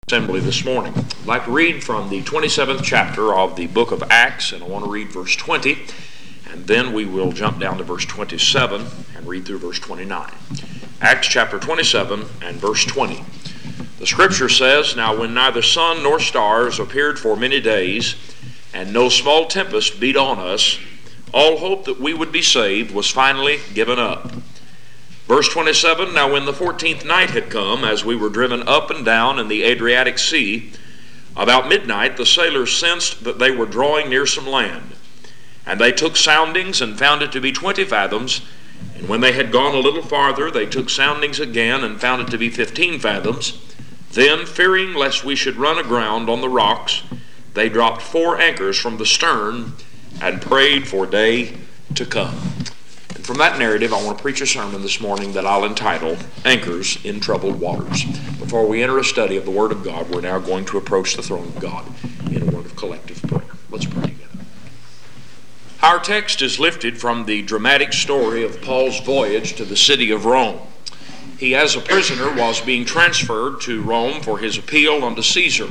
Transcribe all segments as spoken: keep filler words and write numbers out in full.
Assembly this morning. I'd like to read from the twenty-seventh chapter of the book of Acts, and I want to read verse twenty, and then we will jump down to verse twenty-seven and read through verse twenty-nine. Acts chapter twenty-seven and verse twenty. The scripture says, "Now when neither sun nor stars appeared for many days, and no small tempest beat on us, all hope that we would be saved was finally given up." Verse twenty-seven, "Now when the fourteenth night had come, as we were driven up and down in the Adriatic Sea, about midnight the sailors sensed that they were drawing near some land. And they took soundings and found it to be twenty fathoms. And when they had gone a little farther, they took soundings again and found it to be fifteen fathoms. Then, fearing lest we should run aground on the rocks, they dropped four anchors from the stern and prayed for day to come." And from that narrative, I want to preach a sermon this morning that I'll entitle, "Anchors in Troubled Waters." Before we enter a study of the Word of God, we're now going to approach the throne of God in a word of collective prayer. Let's pray together. Our text is lifted from the dramatic story of Paul's voyage to the city of Rome. He, as a prisoner, was being transferred to Rome for his appeal unto Caesar.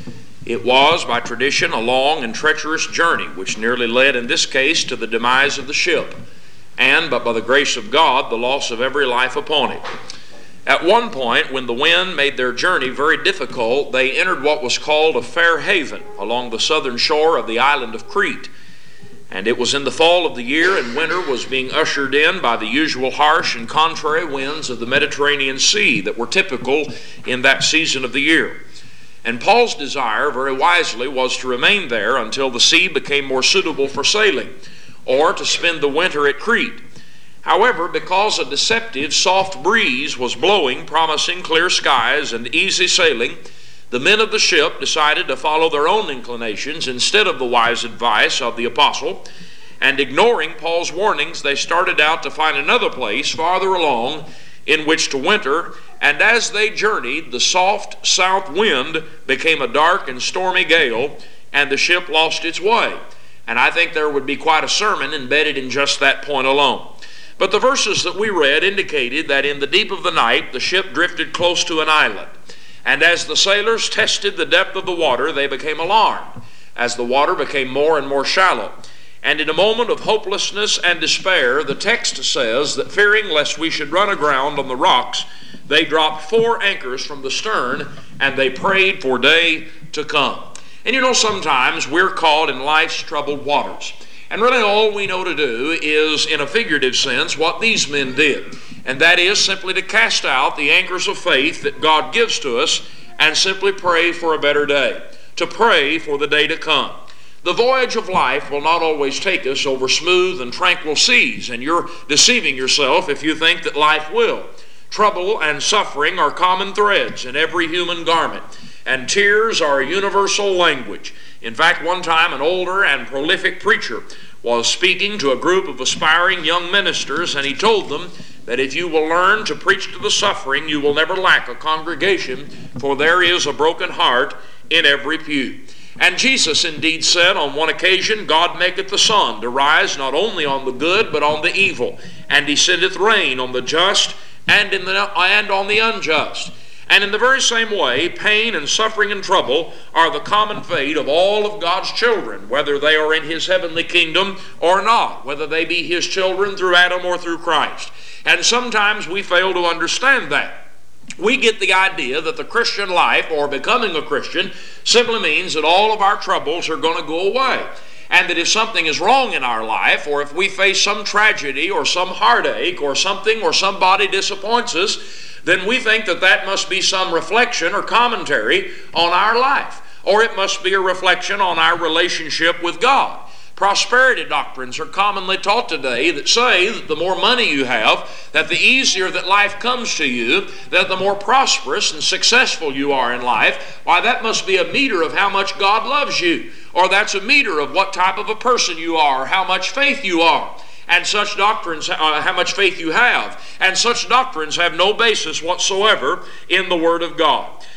It was, by tradition, a long and treacherous journey, which nearly led, in this case, to the demise of the ship, and, but by the grace of God, the loss of every life upon it. At one point, when the wind made their journey very difficult, they entered what was called a fair haven along the southern shore of the island of Crete. And it was in the fall of the year, and winter was being ushered in by the usual harsh and contrary winds of the Mediterranean Sea that were typical in that season of the year. And Paul's desire, very wisely, was to remain there until the sea became more suitable for sailing, or to spend the winter at Crete. However, because a deceptive soft breeze was blowing, promising clear skies and easy sailing, the men of the ship decided to follow their own inclinations instead of the wise advice of the apostle, and ignoring Paul's warnings, they started out to find another place farther along in which to winter. And as they journeyed, the soft south wind became a dark and stormy gale, and the ship lost its way. And I think there would be quite a sermon embedded in just that point alone. But the verses that we read indicated that in the deep of the night, the ship drifted close to an island. And as the sailors tested the depth of the water, they became alarmed, as the water became more and more shallow. And in a moment of hopelessness and despair, the text says that, fearing lest we should run aground on the rocks, they dropped four anchors from the stern, and they prayed for day to come. And you know, sometimes we're caught in life's troubled waters. And really all we know to do is, in a figurative sense, what these men did. And that is simply to cast out the anchors of faith that God gives to us and simply pray for a better day. To pray for the day to come. The voyage of life will not always take us over smooth and tranquil seas, and you're deceiving yourself if you think that life will. Trouble and suffering are common threads in every human garment, and tears are a universal language. In fact, one time an older and prolific preacher was speaking to a group of aspiring young ministers, and he told them that if you will learn to preach to the suffering, you will never lack a congregation, for there is a broken heart in every pew. And Jesus indeed said on one occasion, "God maketh the sun to rise not only on the good, but on the evil. And he sendeth rain on the just and, in the, and on the unjust." And in the very same way, pain and suffering and trouble are the common fate of all of God's children, whether they are in his heavenly kingdom or not, whether they be his children through Adam or through Christ. And sometimes we fail to understand that. We get the idea that the Christian life, or becoming a Christian, simply means that all of our troubles are going to go away. And that if something is wrong in our life, or if we face some tragedy or some heartache or something or somebody disappoints us, then we think that that must be some reflection or commentary on our life. Or it must be a reflection on our relationship with God. Prosperity doctrines are commonly taught today that say that the more money you have, that the easier that life comes to you, that the more prosperous and successful you are in life. Why, that must be a meter of how much God loves you. Or that's a meter of what type of a person you are, or how much faith you are. And such doctrines, uh, how much faith you have. And such doctrines have no basis whatsoever in the Word of God.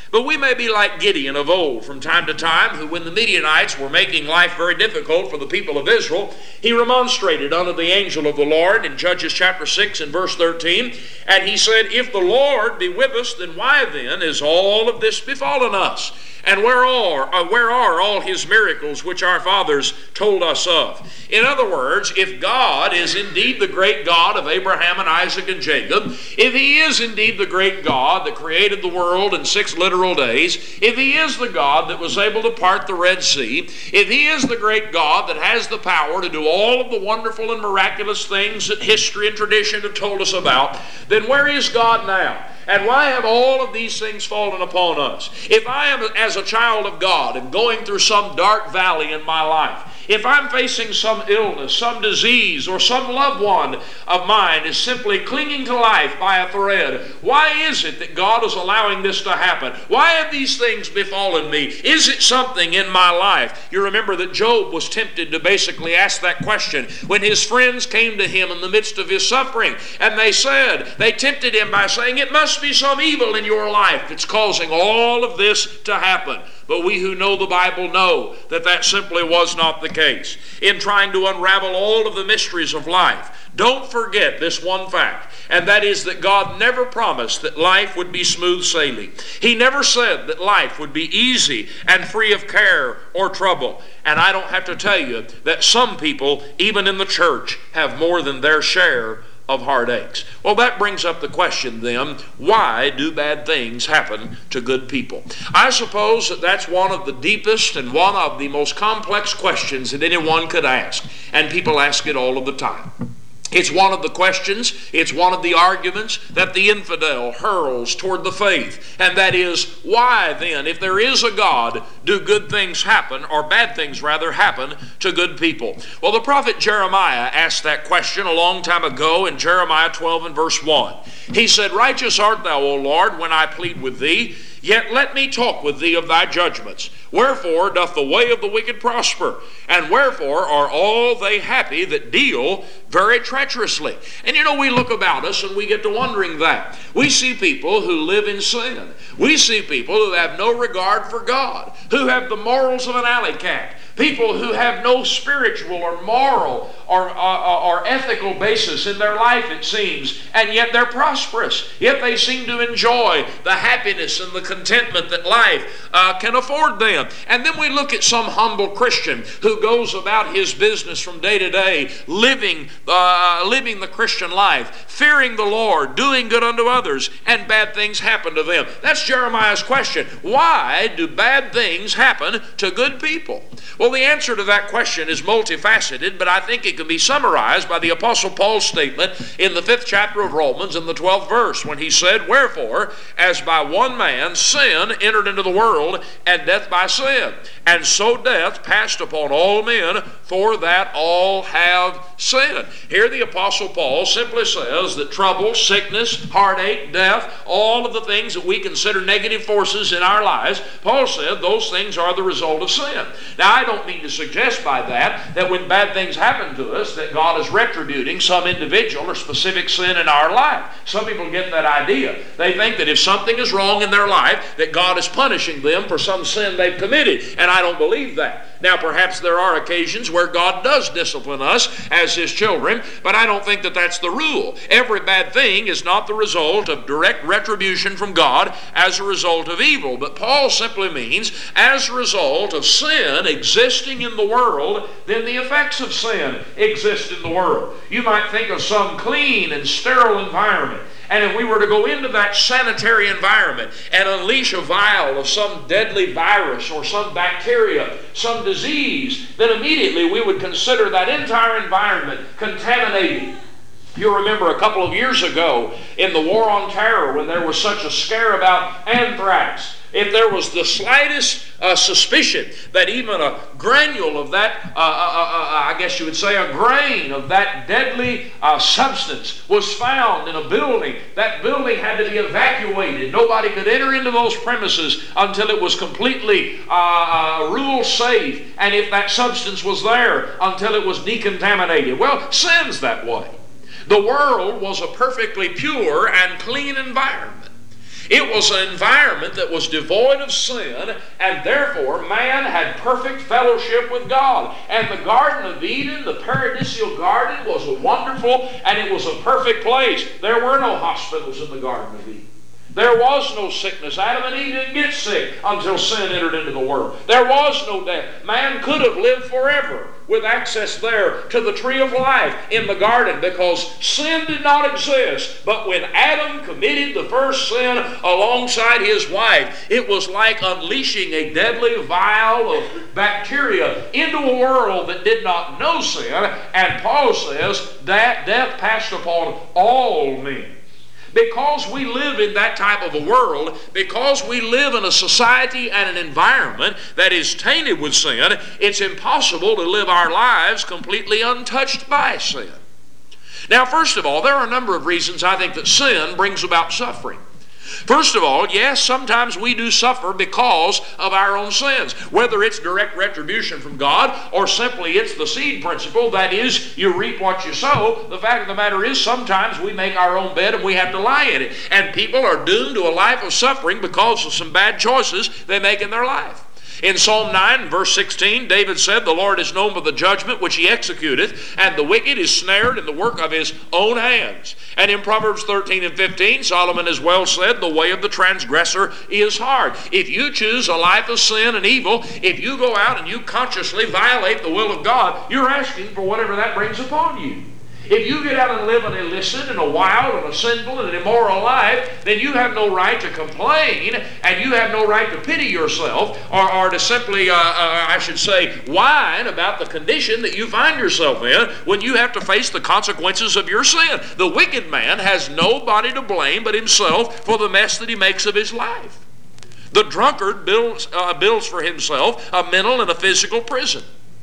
But we may be like Gideon of old from time to time, who when the Midianites were making life very difficult for the people of Israel, he remonstrated unto the angel of the Lord in Judges chapter six and verse thirteen, and he said, If the Lord be with us, then why then is all of this befallen us? And where are, uh, where are all his miracles which our fathers told us of? In other words, if God is indeed the great God of Abraham and Isaac and Jacob, if he is indeed the great God that created the world in six literal days, if he is the God that was able to part the Red Sea, if he is the great God that has the power to do all of the wonderful and miraculous things that history and tradition have told us about, then where is God now? And why have all of these things fallen upon us? If I am, as a child of God, and going through some dark valley in my life, if I'm facing some illness, some disease, or some loved one of mine is simply clinging to life by a thread, why is it that God is allowing this to happen? Why have these things befallen me? Is it something in my life? You remember that Job was tempted to basically ask that question when his friends came to him in the midst of his suffering, and they said, they tempted him by saying, it must be some evil in your life that's causing all of this to happen. But we who know the Bible know that that simply was not the case. In trying to unravel all of the mysteries of life, don't forget this one fact, and that is that God never promised that life would be smooth sailing. He never said that life would be easy and free of care or trouble. And I don't have to tell you that some people, even in the church, have more than their share of heartaches. Well, that brings up the question then, why do bad things happen to good people? I suppose that that's one of the deepest and one of the most complex questions that anyone could ask, and people ask it all of the time. It's one of the questions, it's one of the arguments that the infidel hurls toward the faith. And that is, why then, if there is a God, do good things happen, or bad things rather, happen to good people? Well, the prophet Jeremiah asked that question a long time ago in Jeremiah twelve and verse one. He said, Righteous art thou, O Lord, when I plead with thee. Yet let me talk with thee of thy judgments. Wherefore doth the way of the wicked prosper? And wherefore are all they happy that deal very treacherously? And you know, we look about us and we get to wondering that. We see people who live in sin. We see people who have no regard for God, who have the morals of an alley cat. People who have no spiritual or moral or, uh, or ethical basis in their life, it seems, and yet they're prosperous. Yet they seem to enjoy the happiness and the contentment that life uh, can afford them. And then we look at some humble Christian who goes about his business from day to day, living, uh, living the Christian life, fearing the Lord, doing good unto others, and bad things happen to them. That's Jeremiah's question. Why do bad things happen to good people? Well, the answer to that question is multifaceted, but I think it can be summarized by the Apostle Paul's statement in the fifth chapter of Romans in the twelfth verse, when he said, Wherefore, as by one man sin entered into the world, and death by sin, and so death passed upon all men, for that all have sinned. Here the Apostle Paul simply says that trouble, sickness, heartache, death, all of the things that we consider negative forces in our lives, Paul said those things are the result of sin. Now, I don't mean to suggest by that that when bad things happen to us that God is retributing some individual or specific sin in our life. Some people get that idea. They think that if something is wrong in their life that God is punishing them for some sin they've committed, and I don't believe that. Now, perhaps there are occasions where God does discipline us as His children, but I don't think that that's the rule. Every bad thing is not the result of direct retribution from God as a result of evil, but Paul simply means as a result of sin existing in the world, then the effects of sin exist in the world. You might think of some clean and sterile environment, and if we were to go into that sanitary environment and unleash a vial of some deadly virus or some bacteria, some disease, then immediately we would consider that entire environment contaminated. You remember a couple of years ago in the War on Terror when there was such a scare about anthrax. If there was the slightest uh, suspicion that even a granule of that, uh, uh, uh, I guess you would say a grain of that deadly uh, substance was found in a building, that building had to be evacuated. Nobody could enter into those premises until it was completely uh, uh, rule safe, and if that substance was there, until it was decontaminated. Well, sin's that way. The world was a perfectly pure and clean environment. It was an environment that was devoid of sin, and therefore man had perfect fellowship with God. And the Garden of Eden, the paradisial garden, was a wonderful and it was a perfect place. There were no hospitals in the Garden of Eden. There was no sickness. Adam and Eve didn't get sick until sin entered into the world. There was no death. Man could have lived forever with access there to the tree of life in the garden because sin did not exist. But when Adam committed the first sin alongside his wife, it was like unleashing a deadly vial of bacteria into a world that did not know sin. And Paul says that death passed upon all men. Because we live in that type of a world, because we live in a society and an environment that is tainted with sin, it's impossible to live our lives completely untouched by sin. Now, first of all, there are a number of reasons I think that sin brings about suffering. First of all, yes, sometimes we do suffer because of our own sins, whether it's direct retribution from God or simply it's the seed principle, that is, you reap what you sow. The fact of the matter is sometimes we make our own bed and we have to lie in it, and people are doomed to a life of suffering because of some bad choices they make in their life. In Psalm nine, verse sixteen, David said, "The Lord is known by the judgment which he executeth, and the wicked is snared in the work of his own hands." And in Proverbs thirteen and fifteen, Solomon has well said, "The way of the transgressor is hard." If you choose a life of sin and evil, if you go out and you consciously violate the will of God, you're asking for whatever that brings upon you. If you get out and live an illicit and a wild and a sinful and an immoral life, then you have no right to complain, and you have no right to pity yourself, or, or to simply, uh, uh, I should say, whine about the condition that you find yourself in when you have to face the consequences of your sin. The wicked man has nobody to blame but himself for the mess that he makes of his life. The drunkard builds, uh, builds for himself a mental and a physical prison.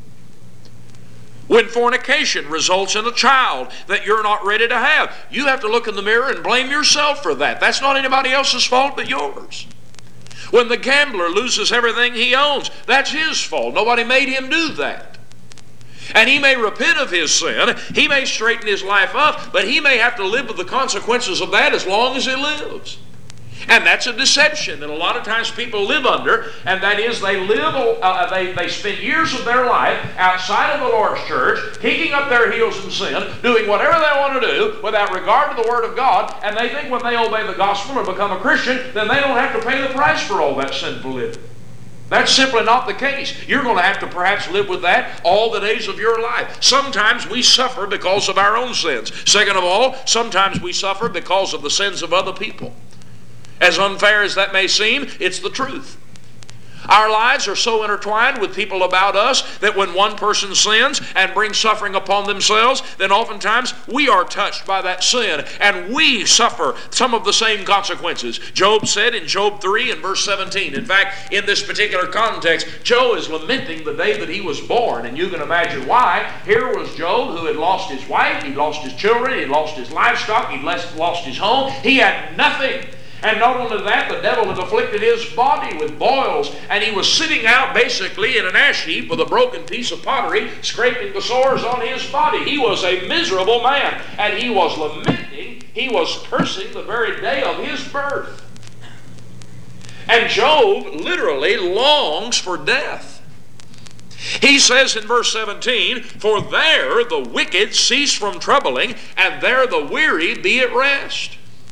When fornication results in a child that you're not ready to have, you have to look in the mirror and blame yourself for that. That's not anybody else's fault but yours. When the gambler loses everything he owns, that's his fault. Nobody made him do that. And he may repent of his sin, he may straighten his life up, but he may have to live with the consequences of that as long as he lives. And that's a deception that a lot of times people live under, and that is they live, uh, they, they spend years of their life outside of the Lord's church, kicking up their heels in sin, doing whatever they want to do without regard to the Word of God, and they think when they obey the gospel or become a Christian, then they don't have to pay the price for all that sinful living. That's simply not the case. You're going to have to perhaps live with that all the days of your life. Sometimes we suffer because of our own sins. Second of all, sometimes we suffer because of the sins of other people. As unfair as that may seem, it's the truth. Our lives are so intertwined with people about us that when one person sins and brings suffering upon themselves, then oftentimes we are touched by that sin and we suffer some of the same consequences. Job said in Job three and verse seventeen, in fact, in this particular context, Job is lamenting the day that he was born, and you can imagine why. Here was Job who had lost his wife, he'd lost his children, he'd lost his livestock, he'd lost his home, he had nothing. And not only that, the devil had afflicted his body with boils, and he was sitting out basically in an ash heap with a broken piece of pottery, scraping the sores on his body. He was a miserable man, and he was lamenting, he was cursing the very day of his birth. And Job literally longs for death. He says in verse seventeen, "For there the wicked cease from troubling, and there the weary be at rest."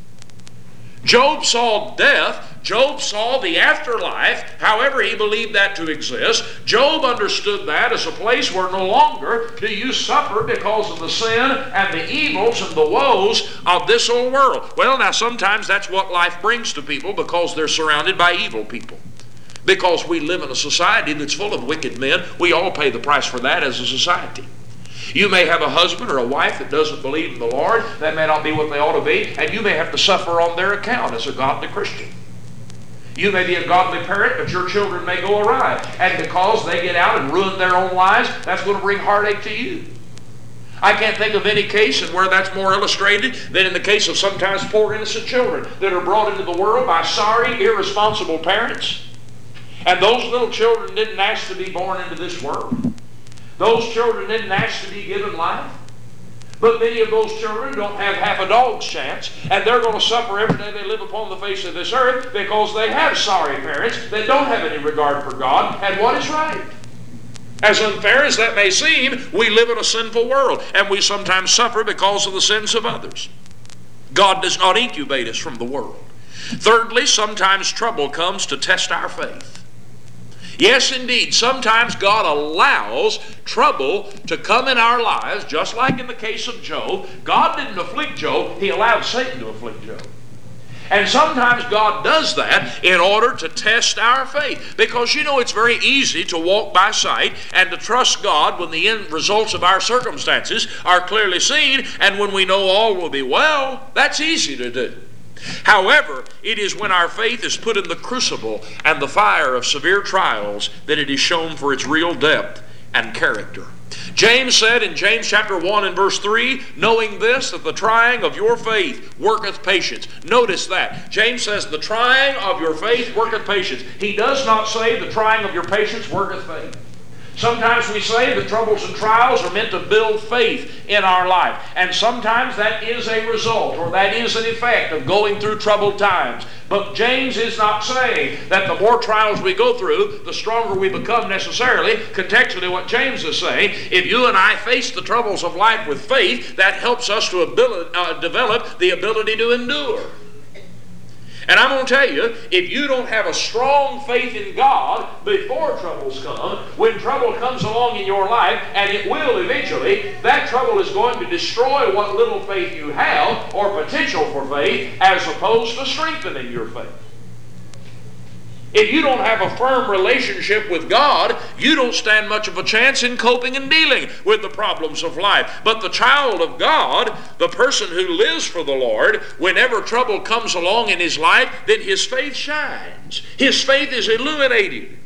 Job saw death. Job saw the afterlife, however he believed that to exist. Job understood that as a place where no longer do you suffer because of the sin and the evils and the woes of this old world. Well, now sometimes that's what life brings to people because they're surrounded by evil people. Because we live in a society that's full of wicked men, we all pay the price for that as a society. You may have a husband or a wife that doesn't believe in the Lord. That may not be what they ought to be, and you may have to suffer on their account as a godly Christian. You may be a godly parent, but your children may go awry, and because they get out and ruin their own lives, that's going to bring heartache to you. I can't think of any case in where that's more illustrated than in the case of sometimes poor innocent children that are brought into the world by sorry, irresponsible parents. And those little children didn't ask to be born into this world. Those children didn't ask to be given life. But many of those children don't have half a dog's chance, and they're going to suffer every day they live upon the face of this earth because they have sorry parents that don't have any regard for God and what is right. As unfair as that may seem, we live in a sinful world, and we sometimes suffer because of the sins of others. God does not incubate us from the world. Thirdly, sometimes trouble comes to test our faith. Yes, indeed, sometimes God allows trouble to come in our lives, just like in the case of Job. God didn't afflict Job, He allowed Satan to afflict Job. And sometimes God does that in order to test our faith. Because, you know, it's very easy to walk by sight and to trust God when the end results of our circumstances are clearly seen, and when we know all will be well. That's easy to do. However, it is when our faith is put in the crucible and the fire of severe trials that it is shown for its real depth and character. James said in James chapter one and verse three, knowing this, that the trying of your faith worketh patience. Notice that. James says the trying of your faith worketh patience. He does not say the trying of your patience worketh faith. Sometimes we say the troubles and trials are meant to build faith in our life. And sometimes that is a result, or that is an effect of going through troubled times. But James is not saying that the more trials we go through, the stronger we become necessarily. Contextually, what James is saying, if you and I face the troubles of life with faith, that helps us to ability, uh, develop the ability to endure. And I'm going to tell you, if you don't have a strong faith in God before troubles come, when trouble comes along in your life, and it will eventually, that trouble is going to destroy what little faith you have, or potential for faith, as opposed to strengthening your faith. If you don't have a firm relationship with God, you don't stand much of a chance in coping and dealing with the problems of life. But the child of God, the person who lives for the Lord, whenever trouble comes along in his life, then his faith shines. His faith is illuminated.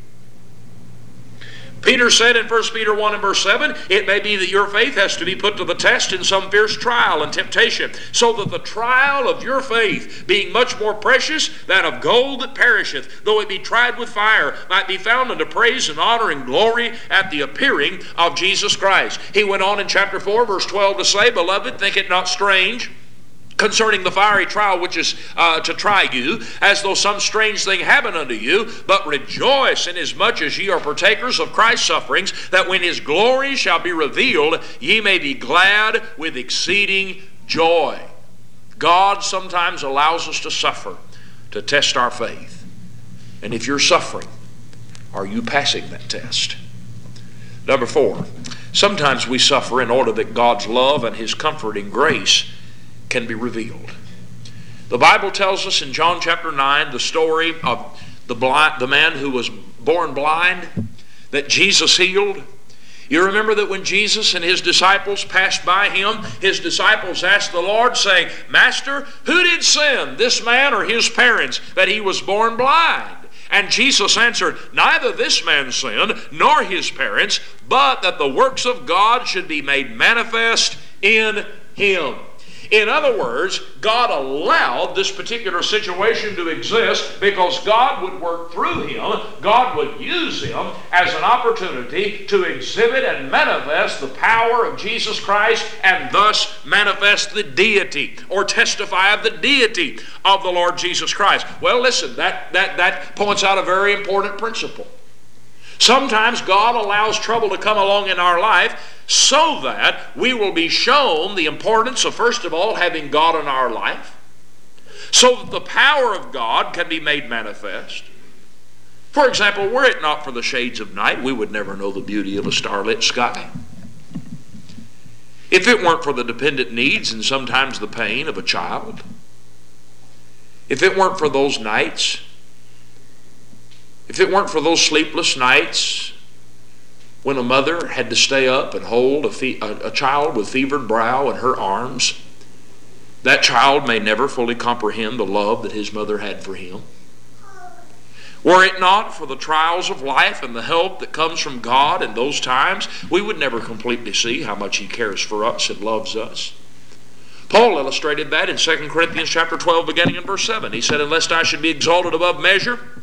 Peter said in First Peter one and verse seven, it may be that your faith has to be put to the test in some fierce trial and temptation, so that the trial of your faith, being much more precious than of gold that perisheth, though it be tried with fire, might be found unto praise and honor and glory at the appearing of Jesus Christ. He went on in chapter four, verse twelve to say, beloved, think it not strange concerning the fiery trial which is uh, to try you, as though some strange thing happened unto you, but rejoice inasmuch as ye are partakers of Christ's sufferings, that when his glory shall be revealed, ye may be glad with exceeding joy. God sometimes allows us to suffer to test our faith. And if you're suffering, are you passing that test? Number four, sometimes we suffer in order that God's love and his comforting grace can be revealed. The Bible tells us in John chapter nine the story of the blind, the man who was born blind that Jesus healed. You remember that when Jesus and his disciples passed by him, his disciples asked the Lord, saying, Master, who did sin, this man or his parents, that he was born blind? And Jesus answered, neither this man sinned, nor his parents, but that the works of God should be made manifest in him. In other words, God allowed this particular situation to exist because God would work through him, God would use him as an opportunity to exhibit and manifest the power of Jesus Christ, and thus manifest the deity, or testify of the deity of the Lord Jesus Christ. Well, listen, that, that, that points out a very important principle. Sometimes God allows trouble to come along in our life so that we will be shown the importance of, first of all, having God in our life, so that the power of God can be made manifest. For example, were it not for the shades of night, we would never know the beauty of a starlit sky. If it weren't for the dependent needs and sometimes the pain of a child, if it weren't for those nights, if it weren't for those sleepless nights when a mother had to stay up and hold a, fe- a, a child with fevered brow in her arms, that child may never fully comprehend the love that his mother had for him. Were it not for the trials of life and the help that comes from God in those times, we would never completely see how much he cares for us and loves us. Paul illustrated that in Second Corinthians chapter twelve, beginning in verse seven. He said, unless I should be exalted above measure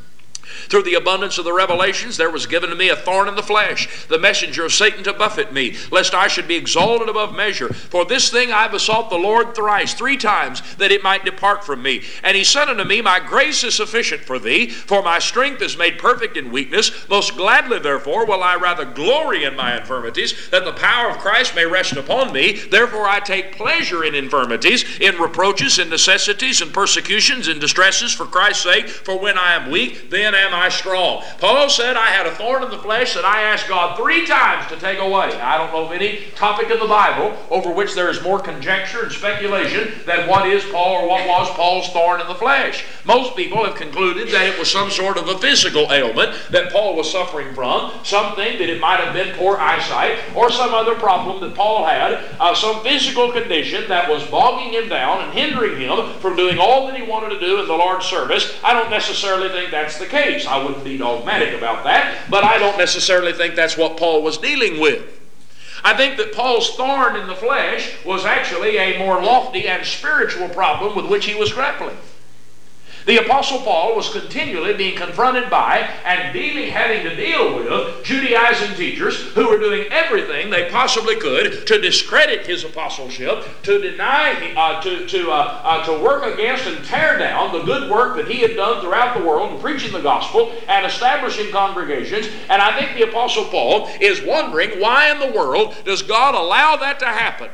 Through the abundance of the revelations, there was given to me a thorn in the flesh, the messenger of Satan to buffet me, lest I should be exalted above measure. For this thing I besought the Lord thrice, three times, that it might depart from me. And he said unto me, My grace is sufficient for thee, for my strength is made perfect in weakness. Most gladly, therefore, will I rather glory in my infirmities, that the power of Christ may rest upon me. Therefore I take pleasure in infirmities, in reproaches, in necessities, in persecutions, in distresses, for Christ's sake. For when I am weak, then am I strong. Paul said, I had a thorn in the flesh that I asked God three times to take away. I don't know of any topic in the Bible over which there is more conjecture and speculation than what is Paul or what was Paul's thorn in the flesh. Most people have concluded that it was some sort of a physical ailment that Paul was suffering from, something that it might have been poor eyesight, or some other problem that Paul had, uh, some physical condition that was bogging him down and hindering him from doing all that he wanted to do in the Lord's service. I don't necessarily think that's the case. I wouldn't be dogmatic about that, but I don't necessarily think that's what Paul was dealing with. I think that Paul's thorn in the flesh was actually a more lofty and spiritual problem with which he was grappling. The Apostle Paul was continually being confronted by and dealing, having to deal with Judaizing teachers who were doing everything they possibly could to discredit his apostleship, to deny, uh, to to uh, uh, to work against and tear down the good work that he had done throughout the world in preaching the gospel and establishing congregations. And I think the Apostle Paul is wondering, why in the world does God allow that to happen?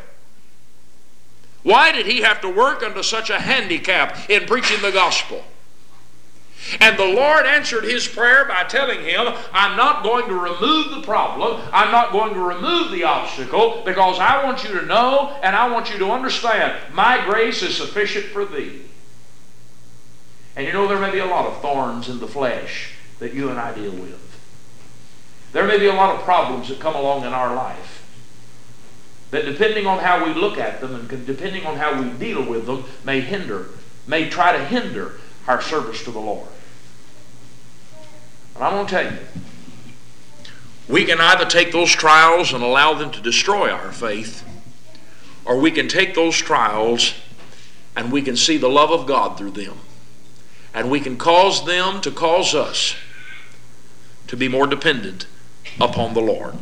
Why did he have to work under such a handicap in preaching the gospel? And the Lord answered his prayer by telling him, I'm not going to remove the problem, I'm not going to remove the obstacle, because I want you to know and I want you to understand, my grace is sufficient for thee. And you know, there may be a lot of thorns in the flesh that you and I deal with. There may be a lot of problems that come along in our life that, depending on how we look at them and depending on how we deal with them, may hinder, may try to hinder our service to the Lord. And I'm going to tell you, we can either take those trials and allow them to destroy our faith, or we can take those trials and we can see the love of God through them. And we can cause them to cause us to be more dependent upon the Lord.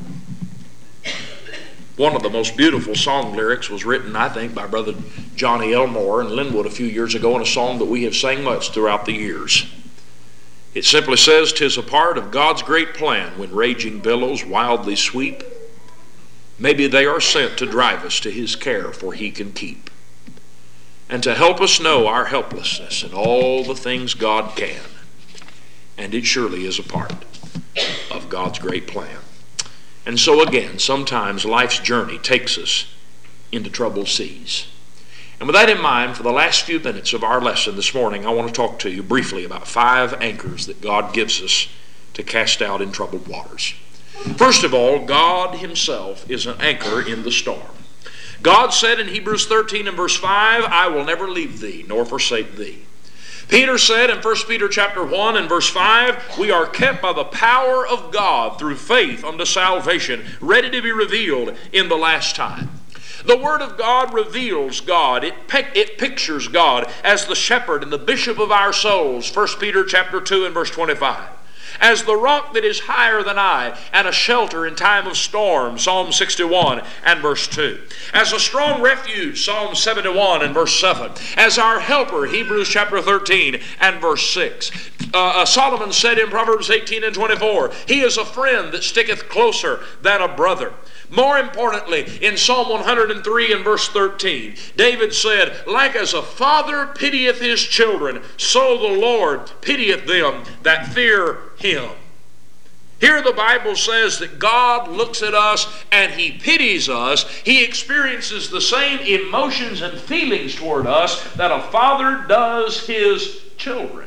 One of the most beautiful song lyrics was written, I think, by Brother Johnny Elmore in Linwood a few years ago, in a song that we have sang much throughout the years. It simply says, "'Tis a part of God's great plan when raging billows wildly sweep. Maybe they are sent to drive us to His care, for He can keep, and to help us know our helplessness and all the things God can. And it surely is a part of God's great plan." And so again, sometimes life's journey takes us into troubled seas. And with that in mind, for the last few minutes of our lesson this morning, I want to talk to you briefly about five anchors that God gives us to cast out in troubled waters. First of all, God Himself is an anchor in the storm. God said in Hebrews thirteen and verse five, "I will never leave thee nor forsake thee." Peter said in First Peter chapter one and verse five, "We are kept by the power of God through faith unto salvation, ready to be revealed in the last time." The Word of God reveals God. It, it pictures God as the shepherd and the bishop of our souls, First Peter chapter two and verse twenty-five. As the rock that is higher than I, and a shelter in time of storm, Psalm sixty-one and verse two. As a strong refuge, Psalm seventy-one and verse seven. As our helper, Hebrews chapter thirteen and verse six. Uh, uh, Solomon said in Proverbs eighteen and twenty-four, "He is a friend that sticketh closer than a brother." More importantly, in Psalm one hundred three and verse thirteen, David said, "Like as a father pitieth his children, so the Lord pitieth them that fear Him." Here the Bible says that God looks at us and He pities us. He experiences the same emotions and feelings toward us that a father does his children.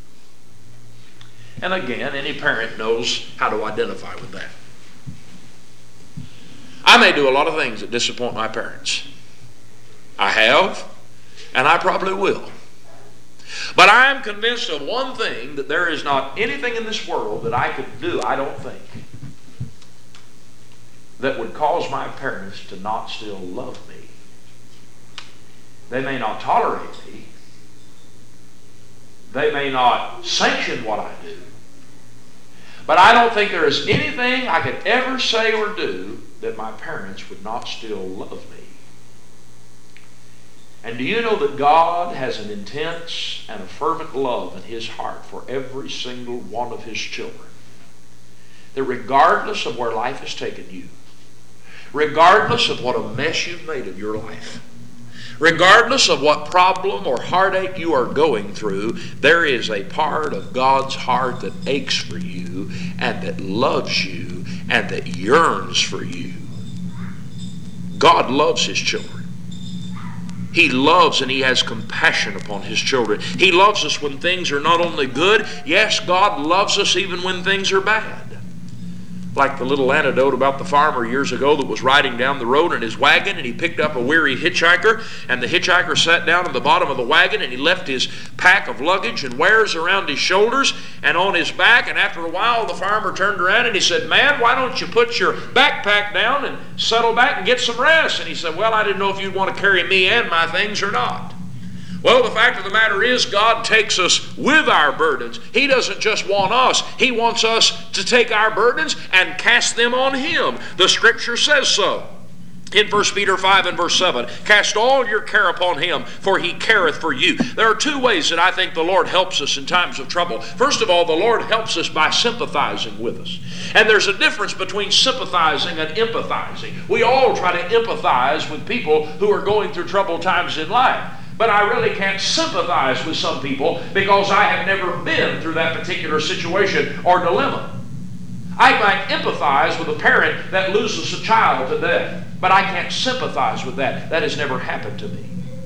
And again, any parent knows how to identify with that. I may do a lot of things that disappoint my parents. I have, and I probably will. But I am convinced of one thing, that there is not anything in this world that I could do, I don't think, that would cause my parents to not still love me. They may not tolerate me. They may not sanction what I do. But I don't think there is anything I could ever say or do that my parents would not still love me. And do you know that God has an intense and a fervent love in His heart for every single one of His children? That regardless of where life has taken you, regardless of what a mess you've made of your life, regardless of what problem or heartache you are going through, there is a part of God's heart that aches for you and that loves you and that yearns for you. God loves His children. He loves and He has compassion upon His children. He loves us when things are not only good, yes, God loves us even when things are bad. Like the little anecdote about the farmer years ago that was riding down the road in his wagon, and he picked up a weary hitchhiker, and the hitchhiker sat down at the bottom of the wagon, and he left his pack of luggage and wares around his shoulders and on his back, and after a while the farmer turned around and he said, "Man, why don't you put your backpack down and settle back and get some rest?" And he said, "Well, I didn't know if you'd want to carry me and my things or not." Well, the fact of the matter is, God takes us with our burdens. He doesn't just want us. He wants us to take our burdens and cast them on Him. The Scripture says so. In First Peter five and verse seven, "Cast all your care upon Him, for He careth for you." There are two ways that I think the Lord helps us in times of trouble. First of all, the Lord helps us by sympathizing with us. And there's a difference between sympathizing and empathizing. We all try to empathize with people who are going through troubled times in life. But I really can't sympathize with some people because I have never been through that particular situation or dilemma. I might empathize with a parent that loses a child to death, but I can't sympathize with that. That has never happened to me.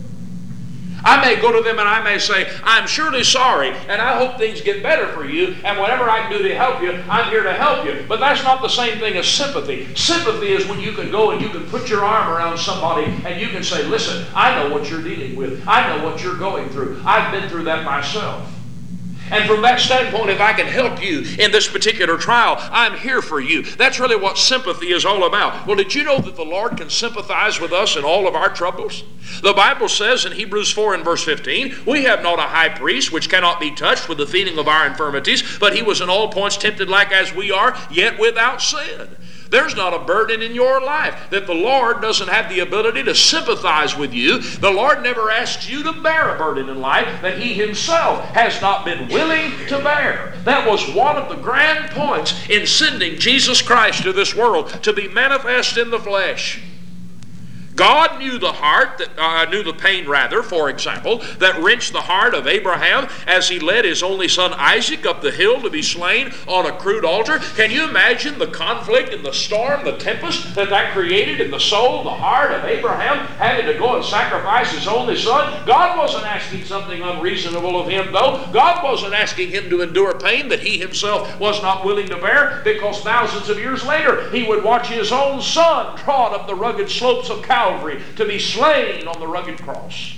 I may go to them and I may say, "I'm surely sorry, and I hope things get better for you, and whatever I can do to help you, I'm here to help you." But that's not the same thing as sympathy. Sympathy is when you can go and you can put your arm around somebody and you can say, "Listen, I know what you're dealing with. I know what you're going through. I've been through that myself. And from that standpoint, if I can help you in this particular trial, I'm here for you." That's really what sympathy is all about. Well, did you know that the Lord can sympathize with us in all of our troubles? The Bible says in Hebrews four and verse fifteen, "We have not a high priest which cannot be touched with the feeling of our infirmities, but He was in all points tempted like as we are, yet without sin." There's not a burden in your life that the Lord doesn't have the ability to sympathize with you. The Lord never asks you to bear a burden in life that He Himself has not been willing to bear. That was one of the grand points in sending Jesus Christ to this world, to be manifest in the flesh. God knew the heart, that uh, knew the pain rather, for example, that wrenched the heart of Abraham as he led his only son Isaac up the hill to be slain on a crude altar. Can you imagine the conflict and the storm, the tempest that that created in the soul, the heart of Abraham, having to go and sacrifice his only son? God wasn't asking something unreasonable of him, though. God wasn't asking him to endure pain that He Himself was not willing to bear, because thousands of years later He would watch His own son trod up the rugged slopes of Calvary to be slain on the rugged cross.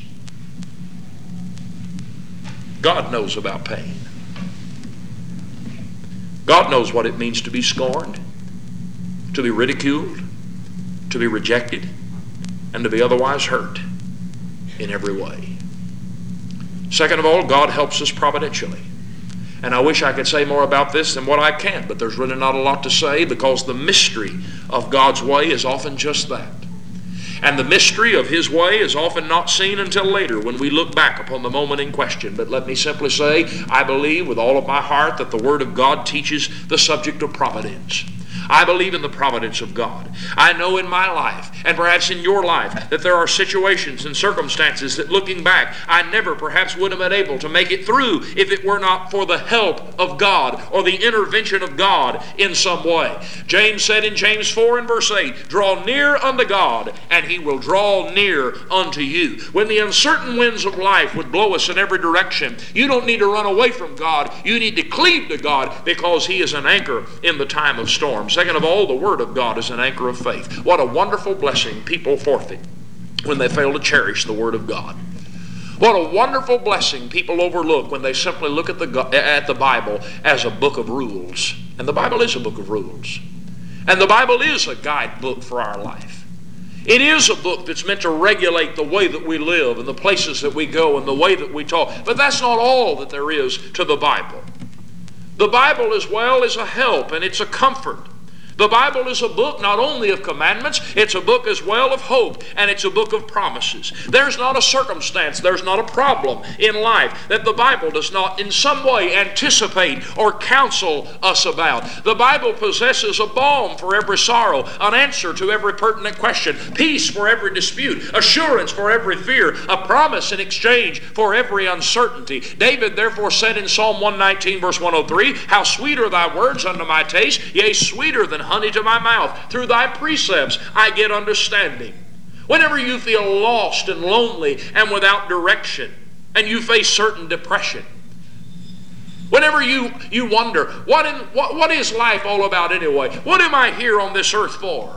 God knows about pain. God knows what it means to be scorned, to be ridiculed, to be rejected, and to be otherwise hurt in every way. Second of all, God helps us providentially. And I wish I could say more about this than what I can, but there's really not a lot to say, because the mystery of God's way is often just that. And the mystery of His way is often not seen until later when we look back upon the moment in question. But let me simply say, I believe with all of my heart that the Word of God teaches the subject of providence. I believe in the providence of God. I know in my life, and perhaps in your life, that there are situations and circumstances that, looking back, I never perhaps would have been able to make it through if it were not for the help of God or the intervention of God in some way. James said in James four and verse eight, "Draw near unto God, and He will draw near unto you." When the uncertain winds of life would blow us in every direction, you don't need to run away from God. You need to cleave to God, because He is an anchor in the time of storm. Second of all, the Word of God is an anchor of faith. What a wonderful blessing people forfeit when they fail to cherish the Word of God. What a wonderful blessing people overlook when they simply look at the, at the Bible as a book of rules. And the Bible is a book of rules. And the Bible is a guidebook for our life. It is a book that's meant to regulate the way that we live and the places that we go and the way that we talk. But that's not all that there is to the Bible. The Bible as well is a help and it's a comfort. The Bible is a book not only of commandments, it's a book as well of hope, and it's a book of promises. There's not a circumstance, there's not a problem in life that the Bible does not in some way anticipate or counsel us about. The Bible possesses a balm for every sorrow, an answer to every pertinent question, peace for every dispute, assurance for every fear, a promise in exchange for every uncertainty. David therefore said in Psalm one nineteen verse one oh three, "How sweet are thy words unto my taste, yea, sweeter than honey to my mouth. Through thy precepts I get understanding." Whenever you feel lost and lonely and without direction, and you face certain depression, whenever you, you wonder, what, in, what, what is life all about anyway? What am I here on this earth for?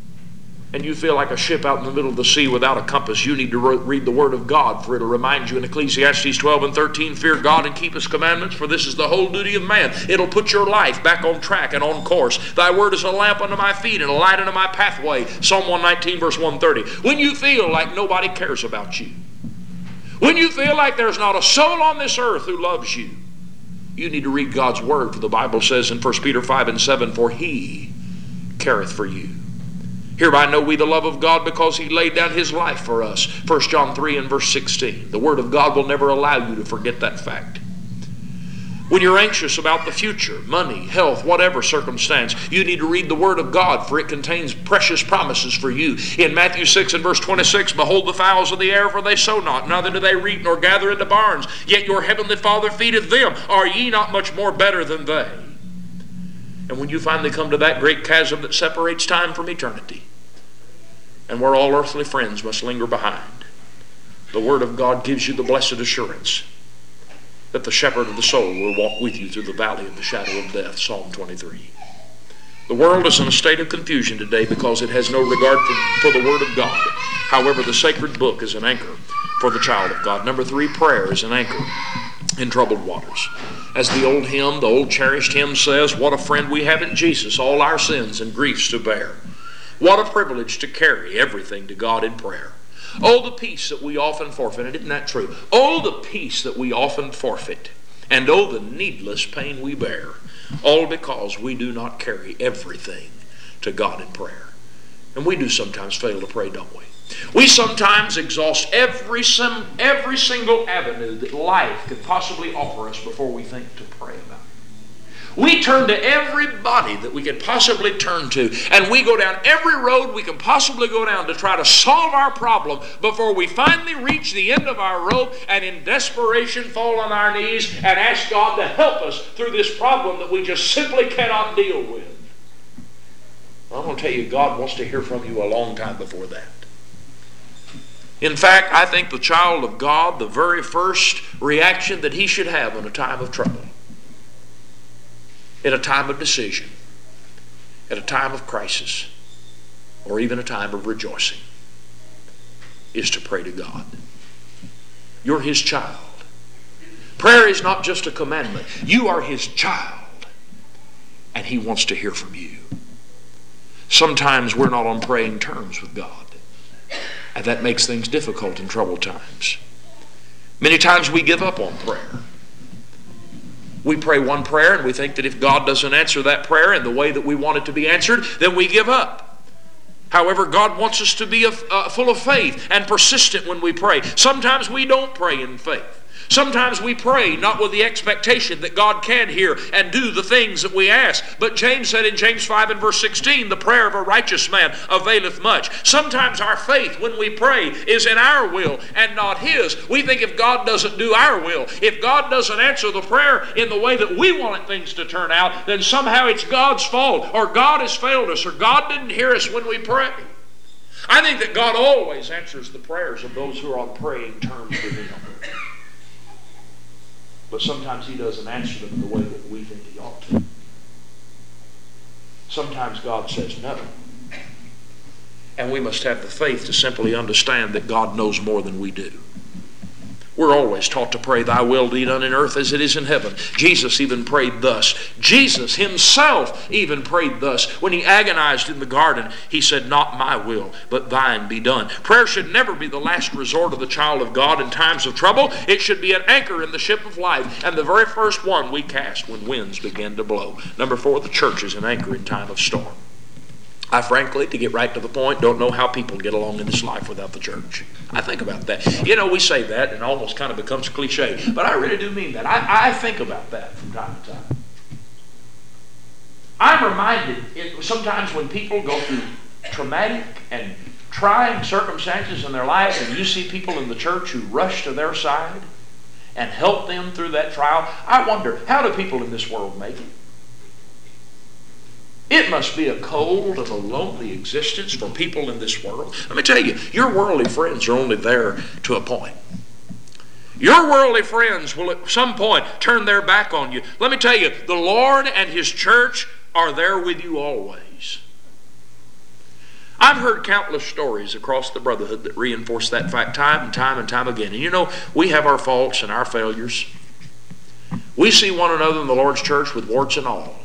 And you feel like a ship out in the middle of the sea without a compass, you need to re- read the Word of God, for it'll remind you in Ecclesiastes twelve and thirteen, "Fear God and keep His commandments, for this is the whole duty of man." It'll put your life back on track and on course. "Thy word is a lamp unto my feet and a light unto my pathway." Psalm one nineteen verse one thirty. When you feel like nobody cares about you, when you feel like there's not a soul on this earth who loves you, you need to read God's Word, for the Bible says in First Peter five and seven, "For He careth for you." Hereby know we the love of God, because He laid down His life for us. First John three and verse sixteen. The Word of God will never allow you to forget that fact. When you're anxious about the future, money, health, whatever circumstance, you need to read the Word of God, for it contains precious promises for you. In Matthew six and verse twenty-six, "Behold the fowls of the air, for they sow not, neither do they reap nor gather into barns, yet your heavenly Father feedeth them. Are ye not much more better than they?" And when you finally come to that great chasm that separates time from eternity, and where all earthly friends must linger behind, the Word of God gives you the blessed assurance that the shepherd of the soul will walk with you through the valley of the shadow of death. Psalm twenty-three. The world is in a state of confusion today because it has no regard for, for the Word of God. However, the sacred book is an anchor for the child of God. Number three, prayer is an anchor in troubled waters. As the old hymn, the old cherished hymn says, "What a friend we have in Jesus, all our sins and griefs to bear." What a privilege to carry everything to God in prayer. Oh, the peace that we often forfeit. And isn't that true? Oh, the peace that we often forfeit. And oh, the needless pain we bear. All because we do not carry everything to God in prayer. And we do sometimes fail to pray, don't we? We sometimes exhaust every, sim, every single avenue that life could possibly offer us before we think to pray about it. We turn to everybody that we could possibly turn to, and we go down every road we can possibly go down to try to solve our problem before we finally reach the end of our rope and in desperation fall on our knees and ask God to help us through this problem that we just simply cannot deal with. I'm going to tell you, God wants to hear from you a long time before that. In fact, I think the child of God, the very first reaction that he should have in a time of trouble, in a time of decision, at a time of crisis, or even a time of rejoicing, is to pray to God. You're His child. Prayer is not just a commandment. You are His child, and He wants to hear from you. Sometimes we're not on praying terms with God, and that makes things difficult in troubled times. Many times we give up on prayer. We pray one prayer and we think that if God doesn't answer that prayer in the way that we want it to be answered, then we give up. However, God wants us to be uh, full of faith and persistent when we pray. Sometimes we don't pray in faith. Sometimes we pray not with the expectation that God can hear and do the things that we ask. But James said in James five and verse sixteen, "The prayer of a righteous man availeth much." Sometimes our faith when we pray is in our will and not His. We think if God doesn't do our will, if God doesn't answer the prayer in the way that we want things to turn out, then somehow it's God's fault, or God has failed us, or God didn't hear us when we pray. I think that God always answers the prayers of those who are on praying terms with Him. But sometimes He doesn't answer them in the way that we think He ought to. Sometimes God says no. And we must have the faith to simply understand that God knows more than we do. We're always taught to pray, thy will be done in earth as it is in heaven. Jesus even prayed thus. Jesus himself even prayed thus. When he agonized in the garden, he said, not my will, but thine be done. Prayer should never be the last resort of the child of God in times of trouble. It should be an anchor in the ship of life, and the very first one we cast when winds begin to blow. Number four, the church is an anchor in time of storm. I frankly, to get right to the point, don't know how people get along in this life without the church. I think about that. You know, we say that and it almost kind of becomes cliche, but I really do mean that. I, I think about that from time to time. I'm reminded, it, sometimes when people go through traumatic and trying circumstances in their lives, and you see people in the church who rush to their side and help them through that trial, I wonder, how do people in this world make it? It must be a cold and a lonely existence for people in this world. Let me tell you, your worldly friends are only there to a point. Your worldly friends will at some point turn their back on you. Let me tell you, the Lord and His church are there with you always. I've heard countless stories across the brotherhood that reinforce that fact time and time and time again. And you know, we have our faults and our failures. We see one another in the Lord's church with warts and all.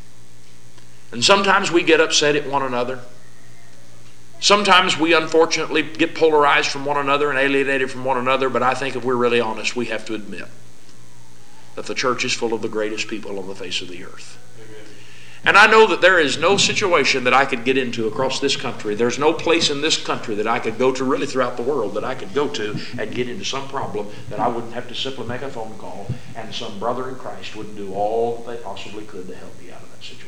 And sometimes we get upset at one another. Sometimes we unfortunately get polarized from one another and alienated from one another, but I think if we're really honest, we have to admit that the church is full of the greatest people on the face of the earth. Amen. And I know that there is no situation that I could get into across this country. There's no place in this country that I could go to, really throughout the world, that I could go to and get into some problem that I wouldn't have to simply make a phone call and some brother in Christ wouldn't do all that they possibly could to help me out of that situation.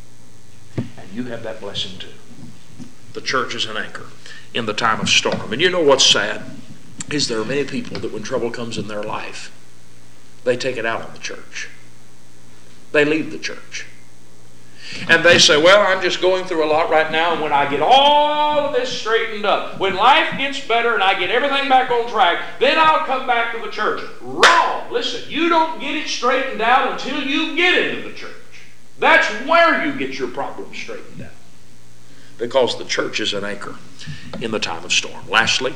And you have that blessing too. The church is an anchor in the time of storm. And you know what's sad is there are many people that when trouble comes in their life, they take it out on the church. They leave the church. And they say, well, I'm just going through a lot right now, and when I get all of this straightened up, when life gets better and I get everything back on track, then I'll come back to the church. Wrong. Listen, you don't get it straightened out until you get into the church. That's where you get your problems straightened out. Because the church is an anchor in the time of storm. Lastly,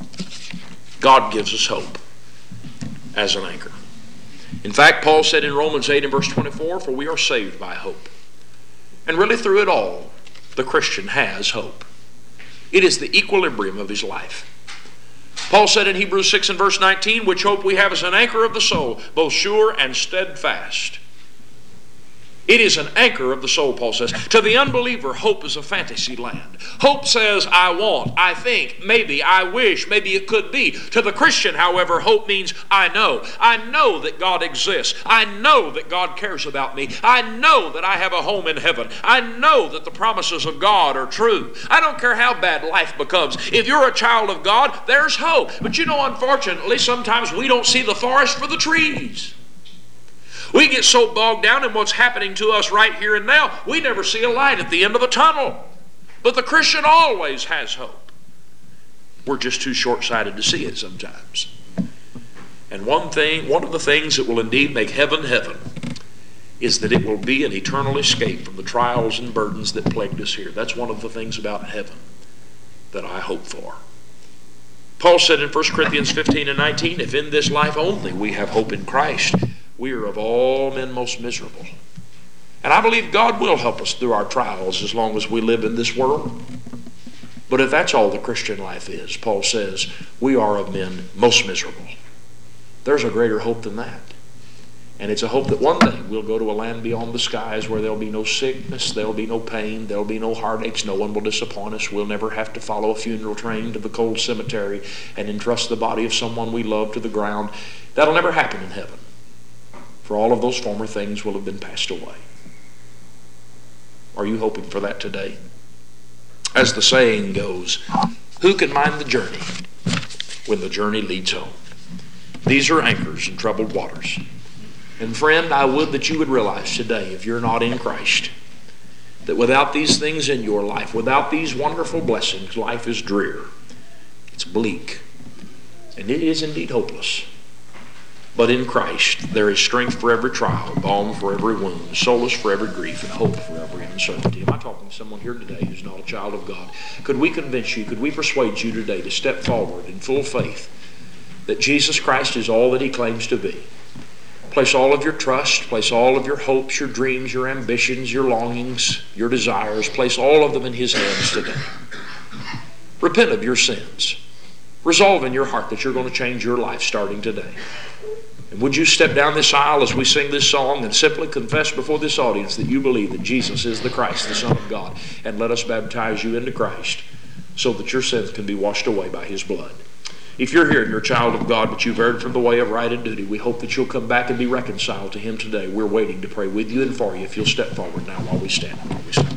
God gives us hope as an anchor. In fact, Paul said in Romans eight and verse twenty-four, for we are saved by hope. And really through it all, the Christian has hope. It is the equilibrium of his life. Paul said in Hebrews six and verse nineteen, which hope we have as an anchor of the soul, both sure and steadfast. It is an anchor of the soul, Paul says. To the unbeliever, hope is a fantasy land. Hope says, I want, I think, maybe, I wish, maybe it could be. To the Christian, however, hope means I know. I know that God exists. I know that God cares about me. I know that I have a home in heaven. I know that the promises of God are true. I don't care how bad life becomes. If you're a child of God, there's hope. But you know, unfortunately, sometimes we don't see the forest for the trees. We get so bogged down in what's happening to us right here and now, we never see a light at the end of the tunnel. But the Christian always has hope. We're just too short-sighted to see it sometimes. And one thing, one of the things that will indeed make heaven heaven is that it will be an eternal escape from the trials and burdens that plagued us here. That's one of the things about heaven that I hope for. Paul said in First Corinthians fifteen and nineteen, if in this life only we have hope in Christ, we are of all men most miserable. And I believe God will help us through our trials as long as we live in this world. But if that's all the Christian life is, Paul says, we are of men most miserable. There's a greater hope than that. And it's a hope that one day we'll go to a land beyond the skies where there'll be no sickness, there'll be no pain, there'll be no heartaches, no one will disappoint us. We'll never have to follow a funeral train to the cold cemetery and entrust the body of someone we love to the ground. That'll never happen in heaven. For all of those former things will have been passed away. Are you hoping for that today? As the saying goes, who can mind the journey when the journey leads home? These are anchors in troubled waters. And friend, I would that you would realize today, if you're not in Christ, that without these things in your life, without these wonderful blessings, life is drear. It's bleak. And it is indeed hopeless. But in Christ, there is strength for every trial, balm for every wound, solace for every grief, and hope for every uncertainty. Am I talking to someone here today who's not a child of God? Could we convince you, could we persuade you today to step forward in full faith that Jesus Christ is all that He claims to be. Place all of your trust, place all of your hopes, your dreams, your ambitions, your longings, your desires, place all of them in His hands today. Repent of your sins. Resolve in your heart that you're going to change your life starting today. And would you step down this aisle as we sing this song and simply confess before this audience that you believe that Jesus is the Christ, the Son of God, and let us baptize you into Christ so that your sins can be washed away by His blood. If you're here and you're a child of God, but you've erred from the way of right and duty, we hope that you'll come back and be reconciled to Him today. We're waiting to pray with you and for you if you'll step forward now while we stand. While we stand.